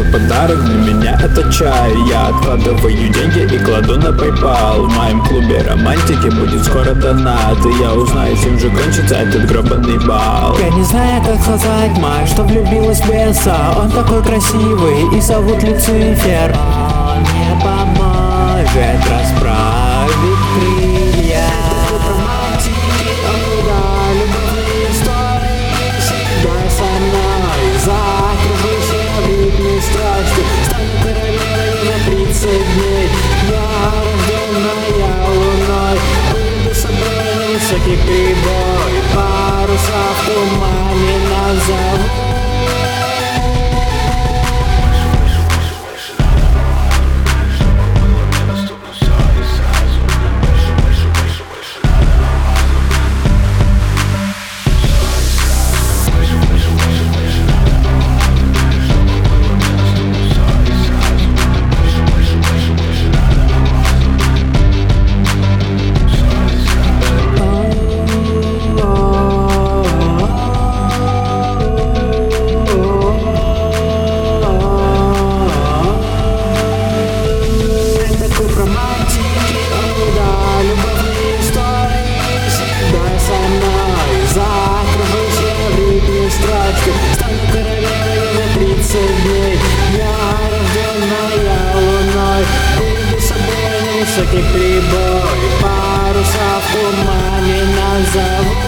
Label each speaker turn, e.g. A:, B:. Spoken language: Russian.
A: подарок для меня это чай. Я откладываю деньги и кладу на PayPal. В моем клубе романтики будет скоро донат, и я узнаю, чем же кончится этот гребаный бал.
B: Я не знаю, как сказать, мать, что влюбилась в беса. Он такой красивый и зовут Люцифер. Он мне поможет расправить крылья. Романтики, да, любовные истории. Всегда со мной закружусь я в ритме страсти. Стану королевой на 30 дней. Я рожденная луной. Выведу с собой на высокий прибой. Паруса в тумане назову. Стану королевой на 30 дней. Я рожденная луной. Выведу с собой на высокий прибой. Паруса в тумане назову.